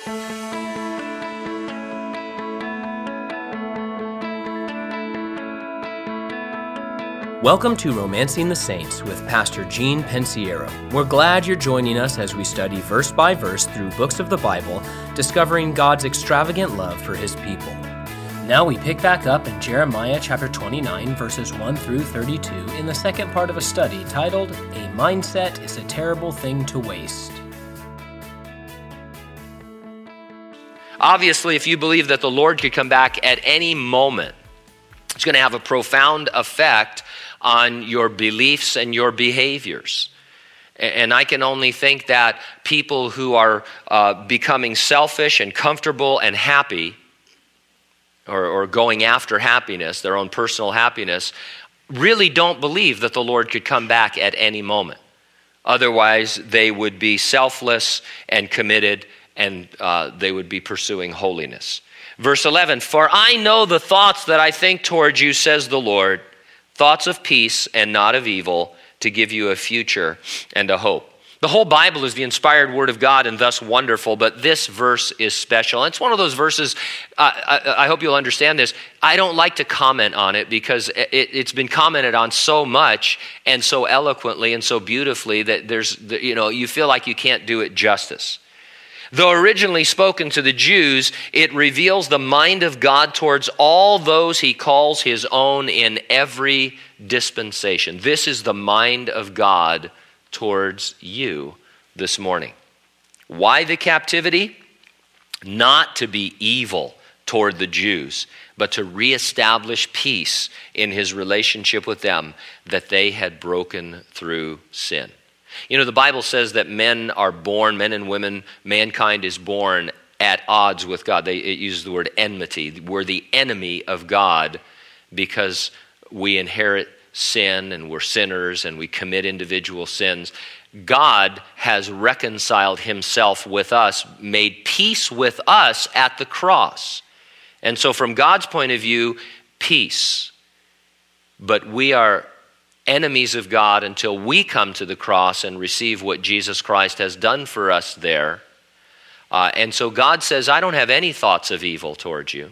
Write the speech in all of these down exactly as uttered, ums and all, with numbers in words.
Welcome to Romancing the Saints with Pastor Gene Pensiero. We're glad you're joining us as we study verse by verse through books of the Bible, discovering God's extravagant love for his people. Now we pick back up in Jeremiah chapter twenty-nine, verses one through thirty-two, in the second part of a study titled, A Mindset is a Terrible Thing to Waste. Obviously, if you believe that the Lord could come back at any moment, it's going to have a profound effect on your beliefs and your behaviors. And I can only think that people who are uh, becoming selfish and comfortable and happy, or, or going after happiness, their own personal happiness, really don't believe that the Lord could come back at any moment. Otherwise, they would be selfless and committed, and uh, they would be pursuing holiness. Verse eleven, for I know the thoughts that I think toward you, says the Lord, thoughts of peace and not of evil, to give you a future and a hope. The whole Bible is the inspired word of God and thus wonderful, but this verse is special. And it's one of those verses, uh, I, I hope you'll understand this, I don't like to comment on it because it, it's been commented on so much and so eloquently and so beautifully that there's, you know, you feel like you can't do it justice. Though originally spoken to the Jews, it reveals the mind of God towards all those he calls his own in every dispensation. This is the mind of God towards you this morning. Why the captivity? Not to be evil toward the Jews, but to reestablish peace in his relationship with them that they had broken through sin. You know, the Bible says that men are born, men and women, mankind is born at odds with God. They, it uses the word enmity. We're the enemy of God because we inherit sin and we're sinners and we commit individual sins. God has reconciled himself with us, made peace with us at the cross. And so from God's point of view, peace. But we are enemies of God until we come to the cross and receive what Jesus Christ has done for us there. Uh, and so God says, I don't have any thoughts of evil towards you.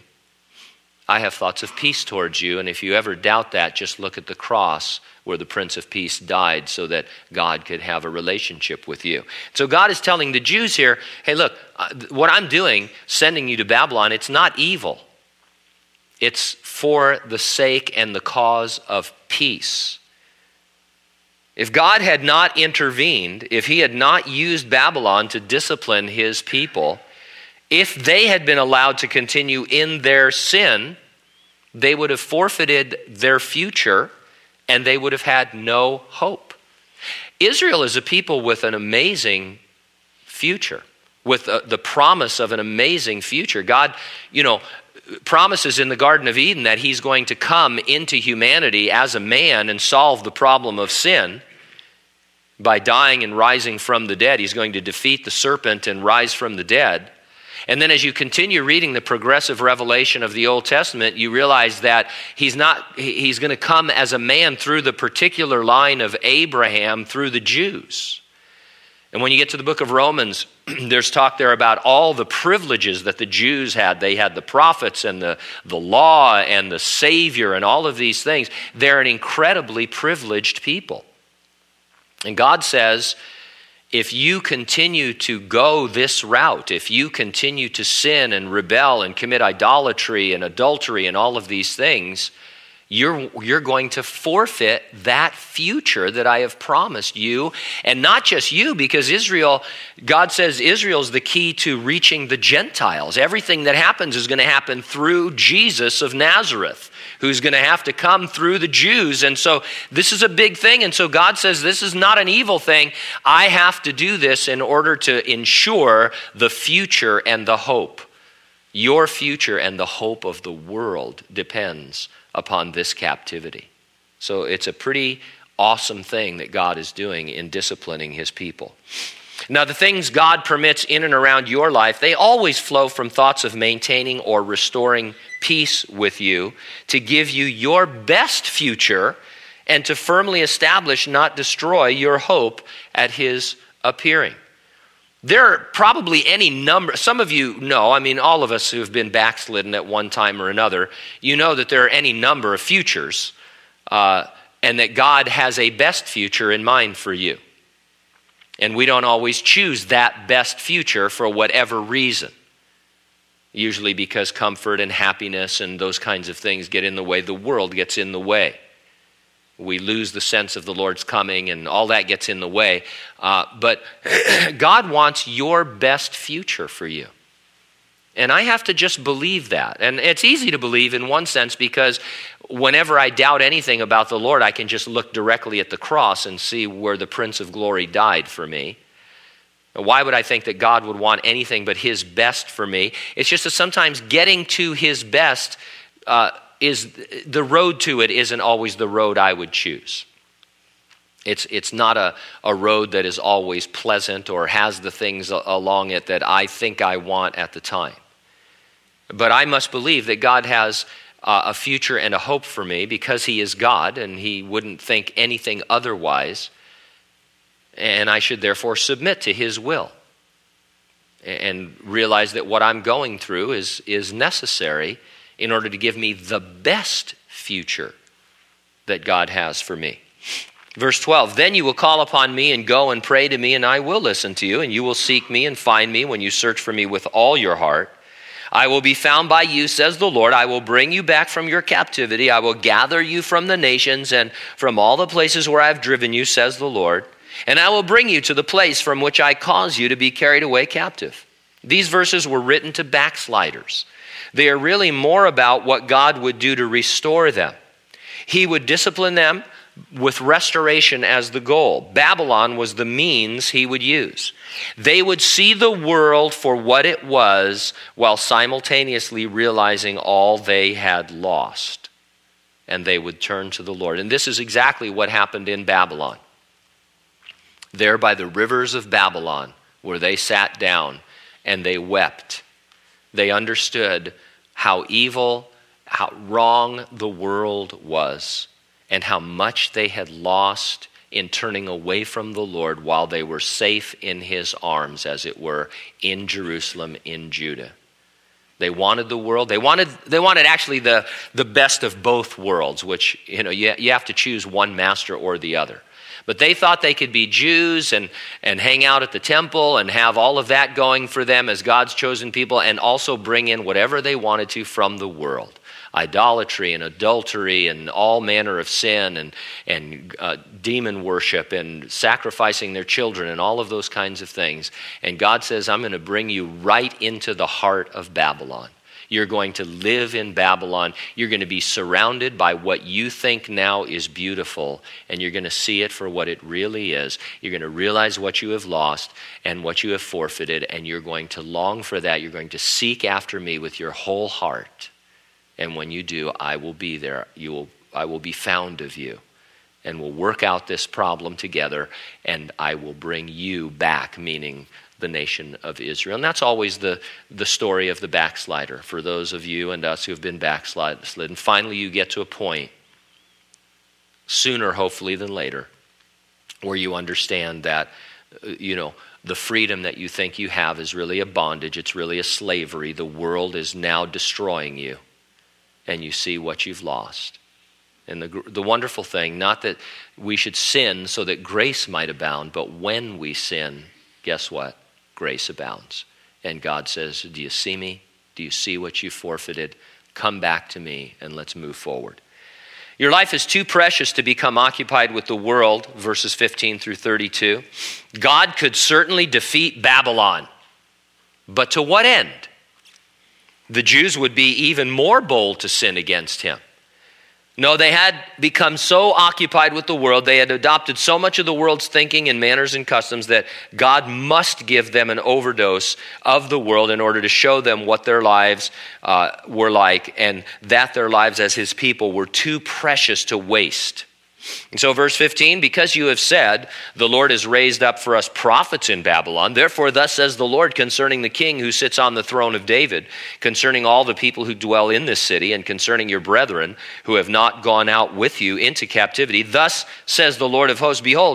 I have thoughts of peace towards you. And if you ever doubt that, just look at the cross where the Prince of Peace died so that God could have a relationship with you. So God is telling the Jews here, hey, look, uh, what I'm doing, sending you to Babylon, it's not evil. It's for the sake and the cause of peace. If God had not intervened, if he had not used Babylon to discipline his people, if they had been allowed to continue in their sin, they would have forfeited their future and they would have had no hope. Israel is a people with an amazing future, with a, the promise of an amazing future. God, you know, promises in the Garden of Eden that he's going to come into humanity as a man and solve the problem of sin. By dying and rising from the dead, he's going to defeat the serpent and rise from the dead. And then as you continue reading the progressive revelation of the Old Testament, you realize that he's not, he's going to come as a man through the particular line of Abraham, through the Jews. And when you get to the book of Romans, there's talk there about all the privileges that the Jews had. They had the prophets and the, the law and the Savior and all of these things. They're an incredibly privileged people. And God says, if you continue to go this route, if you continue to sin and rebel and commit idolatry and adultery and all of these things, you're, you're going to forfeit that future that I have promised you. And not just you, because Israel, God says Israel's the key to reaching the Gentiles. Everything that happens is going to happen through Jesus of Nazareth, who's going to have to come through the Jews. And so this is a big thing. And so God says, this is not an evil thing. I have to do this in order to ensure the future and the hope. Your future and the hope of the world depends upon this captivity. So it's a pretty awesome thing that God is doing in disciplining his people. Now, the things God permits in and around your life, they always flow from thoughts of maintaining or restoring peace with you, to give you your best future and to firmly establish, not destroy, your hope at his appearing. There are probably any number, some of you know, I mean, all of us who have been backslidden at one time or another, you know that there are any number of futures, uh, and that God has a best future in mind for you. And we don't always choose that best future for whatever reason. Usually because comfort and happiness and those kinds of things get in the way. The world gets in the way. We lose the sense of the Lord's coming and all that gets in the way. Uh, but God wants your best future for you. And I have to just believe that. And it's easy to believe in one sense because whenever I doubt anything about the Lord, I can just look directly at the cross and see where the Prince of Glory died for me. Why would I think that God would want anything but his best for me? It's just that sometimes getting to his best uh, is the road to it isn't always the road I would choose. It's it's not a, a road that is always pleasant or has the things along it that I think I want at the time. But I must believe that God has uh, a future and a hope for me because he is God and he wouldn't think anything otherwise. And I should therefore submit to his will and realize that what I'm going through is, is necessary in order to give me the best future that God has for me. Verse twelve, then you will call upon me and go and pray to me, and I will listen to you, and you will seek me and find me when you search for me with all your heart. I will be found by you, says the Lord. I will bring you back from your captivity. I will gather you from the nations and from all the places where I have driven you, says the Lord. And I will bring you to the place from which I caused you to be carried away captive. These verses were written to backsliders. They are really more about what God would do to restore them. He would discipline them with restoration as the goal. Babylon was the means he would use. They would see the world for what it was while simultaneously realizing all they had lost. And they would turn to the Lord. And this is exactly what happened in Babylon. There by the rivers of Babylon, where they sat down and they wept. They understood how evil, how wrong the world was, and how much they had lost in turning away from the Lord while they were safe in his arms, as it were, in Jerusalem, in Judah. They wanted the world. They wanted they wanted actually the, the best of both worlds, which, you know, you, you have to choose one master or the other. But they thought they could be Jews and, and hang out at the temple and have all of that going for them as God's chosen people, and also bring in whatever they wanted to from the world. Idolatry and adultery and all manner of sin and, and uh, demon worship and sacrificing their children and all of those kinds of things. And God says, I'm going to bring you right into the heart of Babylon. You're going to live in Babylon. You're going to be surrounded by what you think now is beautiful, and you're going to see it for what it really is. You're going to realize what you have lost and what you have forfeited, and you're going to long for that. You're going to seek after me with your whole heart. And when you do, I will be there. You will, I will be found of you, and we'll work out this problem together, and I will bring you back, meaning the nation of Israel. And that's always the, the story of the backslider for those of you and us who have been backslidden. Finally, you get to a point, sooner hopefully than later, where you understand that, you know, the freedom that you think you have is really a bondage. It's really a slavery. The world is now destroying you, and you see what you've lost. And the, the wonderful thing, not that we should sin so that grace might abound, but when we sin, guess what? Grace abounds. And God says, do you see me? Do you see what you forfeited? Come back to me and let's move forward. Your life is too precious to become occupied with the world, verses fifteen through thirty-two. God could certainly defeat Babylon, but to what end? The Jews would be even more bold to sin against him. No, they had become so occupied with the world, they had adopted so much of the world's thinking and manners and customs that God must give them an overdose of the world in order to show them what their lives uh, were like, and that their lives as his people were too precious to waste. And so verse fifteen, because you have said, the Lord has raised up for us prophets in Babylon, therefore thus says the Lord concerning the king who sits on the throne of David, concerning all the people who dwell in this city, and concerning your brethren who have not gone out with you into captivity, thus says the Lord of hosts, behold,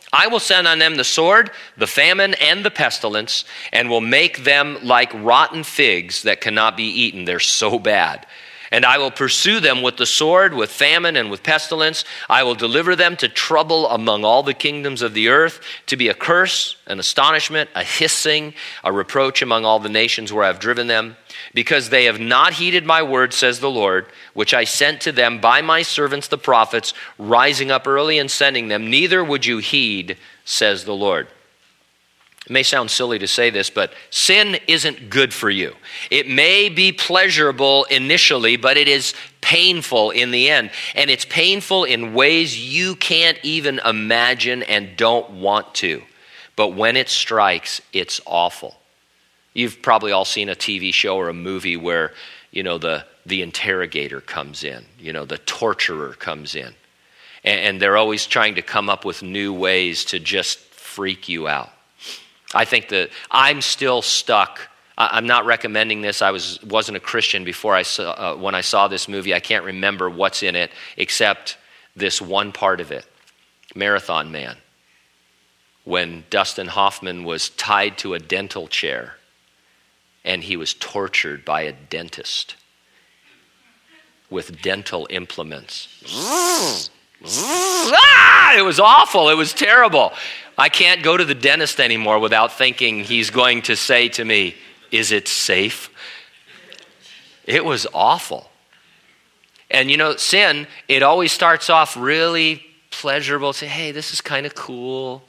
I will send on them the sword, the famine, and the pestilence, and will make them like rotten figs that cannot be eaten. They're so bad. And I will pursue them with the sword, with famine, and with pestilence. I will deliver them to trouble among all the kingdoms of the earth, to be a curse, an astonishment, a hissing, a reproach among all the nations where I have driven them. Because they have not heeded my word, says the Lord, which I sent to them by my servants the prophets, rising up early and sending them, neither would you heed, says the Lord. It may sound silly to say this, but sin isn't good for you. It may be pleasurable initially, but it is painful in the end. And it's painful in ways you can't even imagine and don't want to. But when it strikes, it's awful. You've probably all seen a T V show or a movie where, you know, the, the interrogator comes in, you know, the torturer comes in. And, and they're always trying to come up with new ways to just freak you out. I think that I'm still stuck. I'm not recommending this. I was, wasn't a Christian before I saw, uh, when I saw this movie. I can't remember what's in it except this one part of it, Marathon Man. When Dustin Hoffman was tied to a dental chair and he was tortured by a dentist with dental implements. Ah, it was awful. It was terrible. I can't go to the dentist anymore without thinking he's going to say to me, is it safe? It was awful. And you know, sin, it always starts off really pleasurable. Say, hey, this is kind of cool.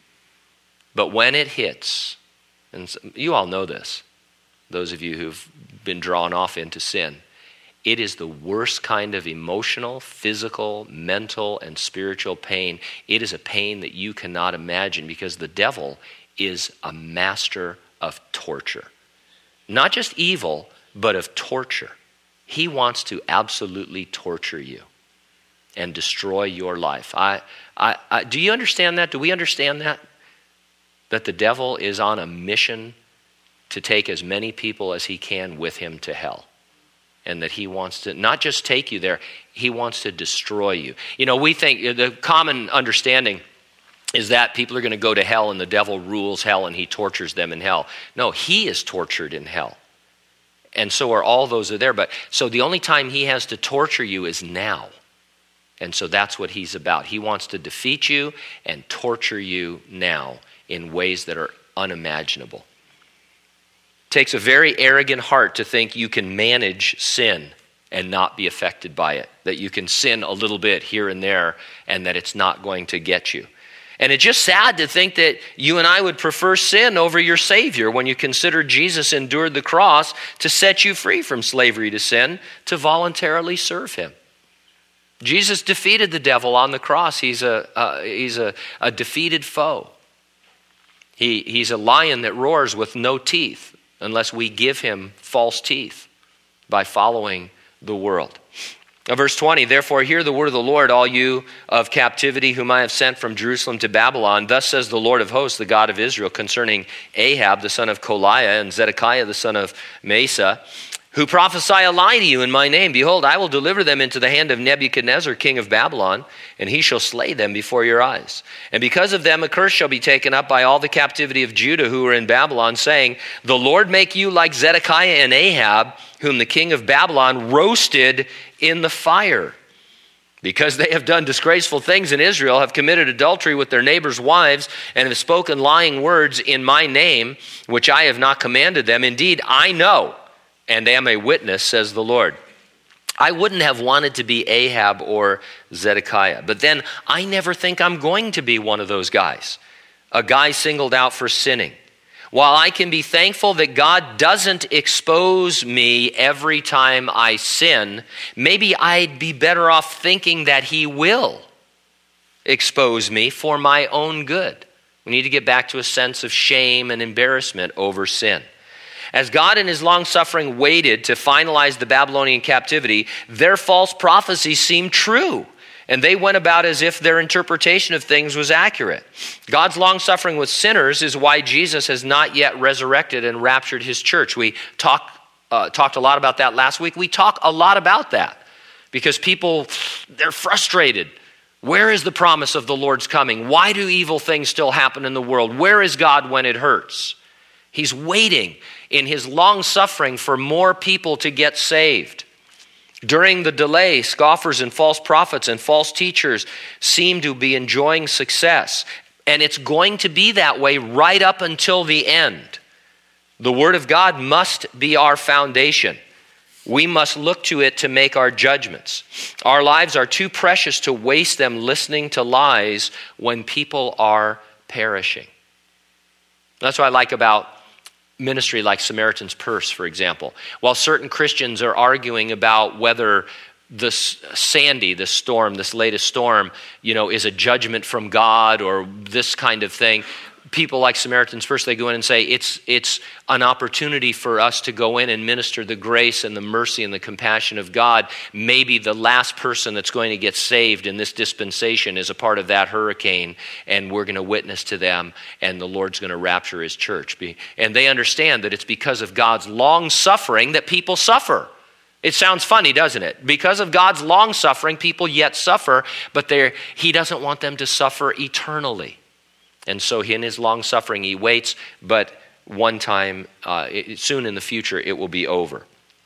But when it hits, and you all know this, those of you who've been drawn off into sin, it is the worst kind of emotional, physical, mental, and spiritual pain. It is a pain that you cannot imagine because the devil is a master of torture. Not just evil, but of torture. He wants to absolutely torture you and destroy your life. I, I, I, do you understand that? Do we understand that? That the devil is on a mission to take as many people as he can with him to hell. And that he wants to not just take you there, he wants to destroy you. You know, we think the common understanding is that people are going to go to hell and the devil rules hell and he tortures them in hell. No, he is tortured in hell. And so are all those that are there. But so the only time he has to torture you is now. And so that's what he's about. He wants to defeat you and torture you now in ways that are unimaginable. Takes a very arrogant heart to think you can manage sin and not be affected by it, that you can sin a little bit here and there and that it's not going to get you. And it's just sad to think that you and I would prefer sin over your Savior when you consider Jesus endured the cross to set you free from slavery to sin, to voluntarily serve him. Jesus defeated the devil on the cross. He's a, uh, he's a, a defeated foe. He, he's a lion that roars with no teeth, unless we give him false teeth by following the world. Now, verse twenty, therefore hear the word of the Lord, all you of captivity whom I have sent from Jerusalem to Babylon. Thus says the Lord of hosts, the God of Israel, concerning Ahab, the son of Koliah, and Zedekiah, the son of Mesa, who prophesy a lie to you in my name. Behold, I will deliver them into the hand of Nebuchadnezzar, king of Babylon, and he shall slay them before your eyes. And because of them, a curse shall be taken up by all the captivity of Judah who are in Babylon, saying, the Lord make you like Zedekiah and Ahab, whom the king of Babylon roasted in the fire. Because they have done disgraceful things in Israel, have committed adultery with their neighbors' wives, and have spoken lying words in my name, which I have not commanded them. Indeed, I know, and am a witness, says the Lord. I wouldn't have wanted to be Ahab or Zedekiah, but then I never think I'm going to be one of those guys, a guy singled out for sinning. While I can be thankful that God doesn't expose me every time I sin, maybe I'd be better off thinking that he will expose me for my own good. We need to get back to a sense of shame and embarrassment over sin. As God in his long-suffering waited to finalize the Babylonian captivity, their false prophecies seemed true, and they went about as if their interpretation of things was accurate. God's long-suffering with sinners is why Jesus has not yet resurrected and raptured his church. We talk, uh, talked a lot about that last week. We talk a lot about that because people, they're frustrated Where is the promise of the Lord's coming? Why do evil things still happen in the world? Where is God when it hurts? He's waiting in his long suffering for more people to get saved. During the delay, scoffers and false prophets and false teachers seem to be enjoying success. And it's going to be that way right up until the end. The Word of God must be our foundation. We must look to it to make our judgments. Our lives are too precious to waste them listening to lies when people are perishing. That's what I like about ministry like Samaritan's Purse, for example. While certain Christians are arguing about whether this Sandy, this storm, this latest storm, you know, is a judgment from God or this kind of thing, people like Samaritan's Purse, they go in and say it's it's an opportunity for us to go in and minister the grace and the mercy and the compassion of God. Maybe the last person that's going to get saved in this dispensation is a part of that hurricane, and we're going to witness to them, and the Lord's going to rapture his church. And they understand that it's because of God's long suffering that people suffer. It sounds funny, doesn't it? Because of God's long suffering, people yet suffer, but he doesn't want them to suffer eternally. And so in his long suffering, he waits, but one time, uh, it, soon in the future, it will be over.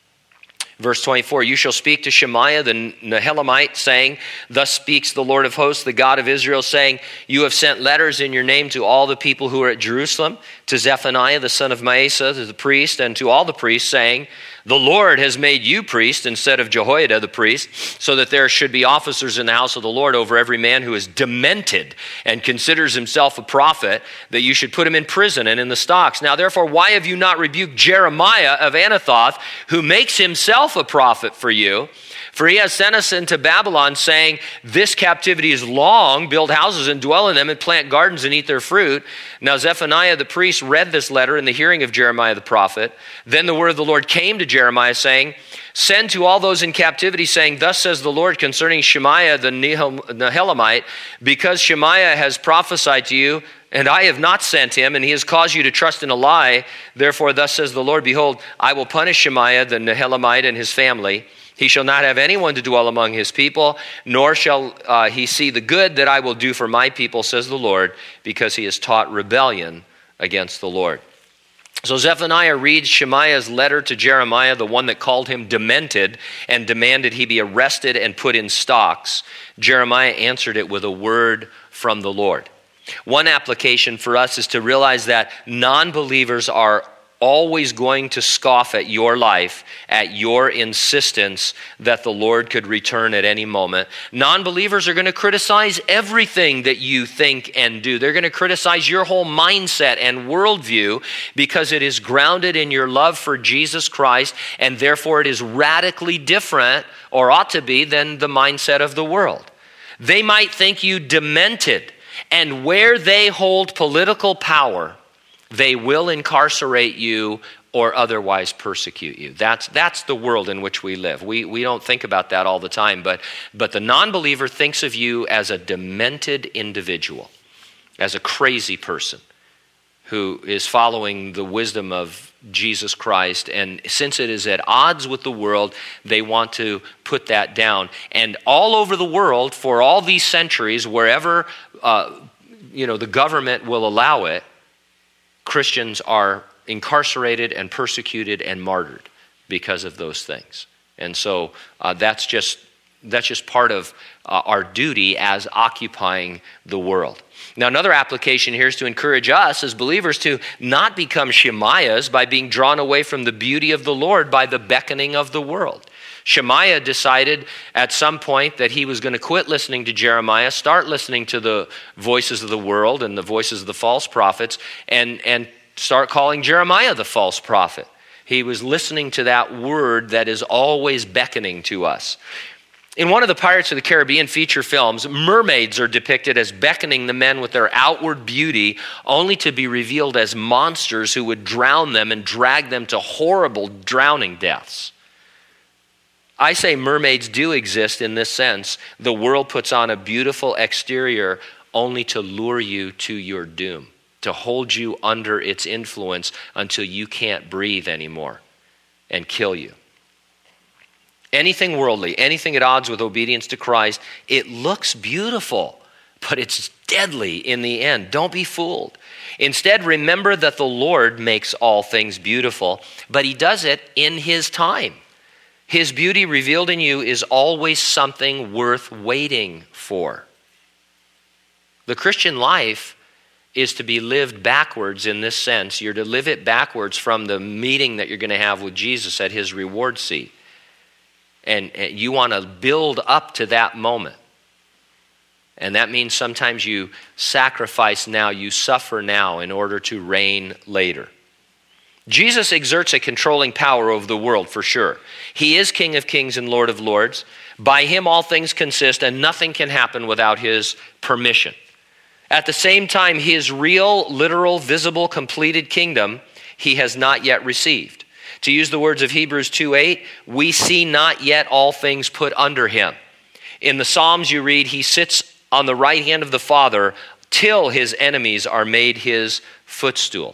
Verse twenty-four, you shall speak to Shemaiah the Nehelamite, saying, thus speaks the Lord of hosts, the God of Israel, saying, you have sent letters in your name to all the people who are at Jerusalem, to Zephaniah the son of Maaseiah, to the priest, and to all the priests, saying, the Lord has made you priest instead of Jehoiada the priest, so that there should be officers in the house of the Lord over every man who is demented and considers himself a prophet, that you should put him in prison and in the stocks. Now therefore, why have you not rebuked Jeremiah of Anathoth, who makes himself a prophet for you? For he has sent us into Babylon, saying, this captivity is long, build houses and dwell in them, and plant gardens and eat their fruit. Now Zephaniah the priest read this letter in the hearing of Jeremiah the prophet. Then the word of the Lord came to Jeremiah, saying, send to all those in captivity, saying, thus says the Lord concerning Shemaiah the Nehelamite, because Shemaiah has prophesied to you, and I have not sent him, and he has caused you to trust in a lie. Therefore, thus says the Lord, behold, I will punish Shemaiah the Nehelamite and his family. He shall not have anyone to dwell among his people, nor shall uh, he see the good that I will do for my people, says the Lord, because he has taught rebellion against the Lord. So Zephaniah reads Shemaiah's letter to Jeremiah, the one that called him demented and demanded he be arrested and put in stocks. Jeremiah answered it with a word from the Lord. One application for us is to realize that non-believers are always going to scoff at your life, at your insistence that the Lord could return at any moment. Non-believers are going to criticize everything that you think and do. They're going to criticize your whole mindset and worldview because it is grounded in your love for Jesus Christ, and therefore it is radically different, or ought to be, than the mindset of the world. They might think you demented, and where they hold political power, they will incarcerate you or otherwise persecute you. That's that's the world in which we live. We we don't think about that all the time, but but the non-believer thinks of you as a demented individual, as a crazy person who is following the wisdom of Jesus Christ, and since it is at odds with the world, they want to put that down. And all over the world, for all these centuries, wherever uh, you know the government will allow it, Christians are incarcerated and persecuted and martyred because of those things. And so uh, that's just that's just part of uh, our duty as occupying the world. Now, another application here is to encourage us as believers to not become Shemaiahs by being drawn away from the beauty of the Lord by the beckoning of the world. Shemaiah decided at some point that he was going to quit listening to Jeremiah, start listening to the voices of the world and the voices of the false prophets, and, and start calling Jeremiah the false prophet. He was listening to that word that is always beckoning to us. In one of the Pirates of the Caribbean feature films, mermaids are depicted as beckoning the men with their outward beauty, only to be revealed as monsters who would drown them and drag them to horrible drowning deaths. I say mermaids do exist in this sense. The world puts on a beautiful exterior only to lure you to your doom, to hold you under its influence until you can't breathe anymore and kill you. anything worldly, anything at odds with obedience to Christ, it looks beautiful, but it's deadly in the end. Don't be fooled. Instead, remember that the Lord makes all things beautiful, but he does it in his time. His beauty revealed in you is always something worth waiting for. The Christian life is to be lived backwards in this sense. You're to live it backwards from the meeting that you're going to have with Jesus at his reward seat. And, and you want to build up to that moment. And that means sometimes you sacrifice now, you suffer now in order to reign later. Jesus exerts a controlling power over the world for sure. He is King of Kings and Lord of Lords. By him all things consist, and nothing can happen without his permission. At the same time, his real, literal, visible, completed kingdom he has not yet received. To use the words of Hebrews two eight, we see not yet all things put under him. In the Psalms you read, he sits on the right hand of the Father till his enemies are made his footstool.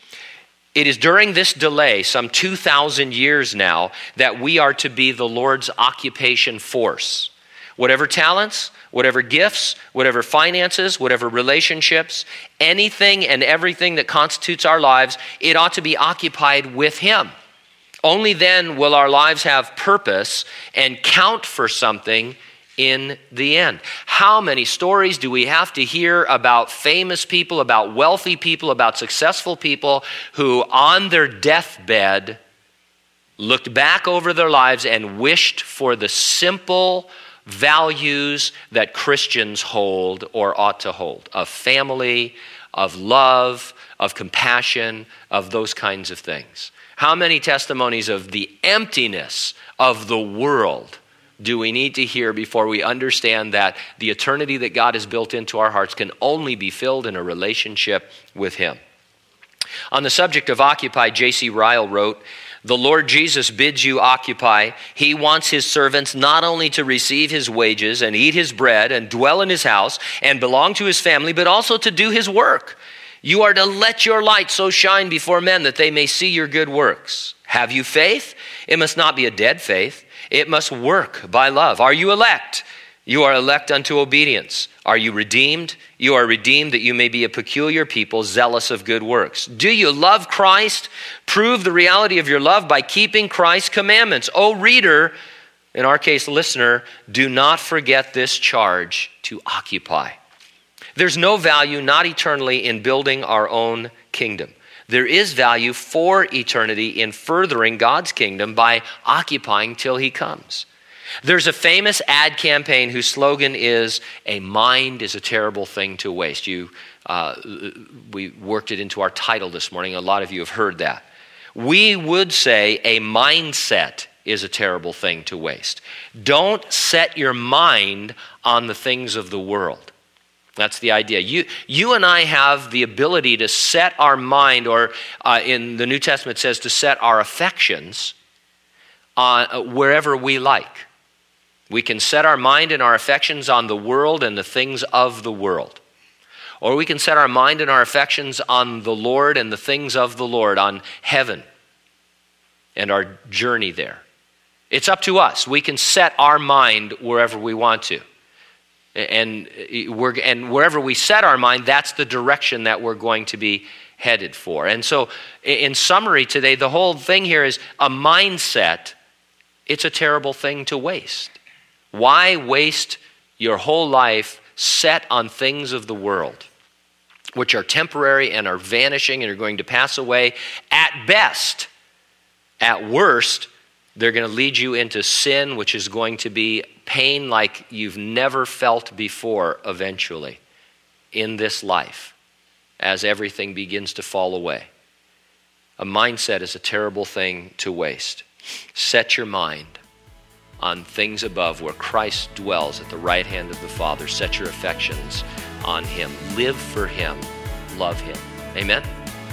It is during this delay, some two thousand years now, that we are to be the Lord's occupation force. Whatever talents, whatever gifts, whatever finances, whatever relationships, anything and everything that constitutes our lives, it ought to be occupied with him. Only then will our lives have purpose and count for something in the end. How many stories do we have to hear about famous people, about wealthy people, about successful people who on their deathbed looked back over their lives and wished for the simple values that Christians hold or ought to hold, of family, of love, of compassion, of those kinds of things. How many testimonies of the emptiness of the world do we need to hear before we understand that the eternity that God has built into our hearts can only be filled in a relationship with him? On the subject of occupy, J C Ryle wrote, "The Lord Jesus bids you occupy. He wants his servants not only to receive his wages and eat his bread and dwell in his house and belong to his family, but also to do his work. You are to let your light so shine before men that they may see your good works. Have you faith? It must not be a dead faith. It must work by love. Are you elect? You are elect unto obedience. Are you redeemed? You are redeemed that you may be a peculiar people, zealous of good works. Do you love Christ? Prove the reality of your love by keeping Christ's commandments. O reader, in our case listener, do not forget this charge to occupy." There's no value, not eternally, in building our own kingdom. There is value for eternity in furthering God's kingdom by occupying till he comes. There's a famous ad campaign whose slogan is, "A mind is a terrible thing to waste." You, uh, we worked it into our title this morning. A lot of you have heard that. We would say a mindset is a terrible thing to waste. Don't set your mind on the things of the world. That's the idea. You, you and I have the ability to set our mind, or uh, in the New Testament it says to set our affections on uh, wherever we like. We can set our mind and our affections on the world and the things of the world. Or we can set our mind and our affections on the Lord and the things of the Lord, on heaven and our journey there. It's up to us. We can set our mind wherever we want to. And we're, and wherever we set our mind, that's the direction that we're going to be headed for. And so, in summary today, the whole thing here is a mindset. It's a terrible thing to waste. Why waste your whole life set on things of the world, which are temporary and are vanishing and are going to pass away at best? At worst, they're going to lead you into sin, which is going to be pain like you've never felt before eventually in this life as everything begins to fall away. A mindset is a terrible thing to waste. Set your mind on things above where Christ dwells at the right hand of the Father. Set your affections on him. Live for him. Love him. Amen?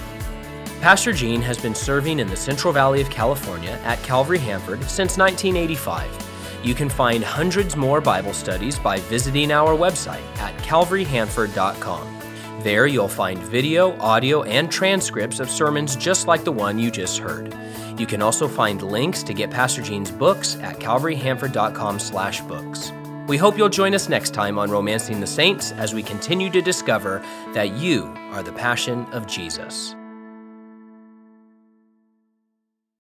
Pastor Gene has been serving in the Central Valley of California at Calvary Hanford since nineteen eighty-five. You can find hundreds more Bible studies by visiting our website at calvary hanford dot com. There you'll find video, audio, and transcripts of sermons just like the one you just heard. You can also find links to get Pastor Gene's books at calvary hanford dot com slash books. We hope you'll join us next time on Romancing the Saints as we continue to discover that you are the passion of Jesus.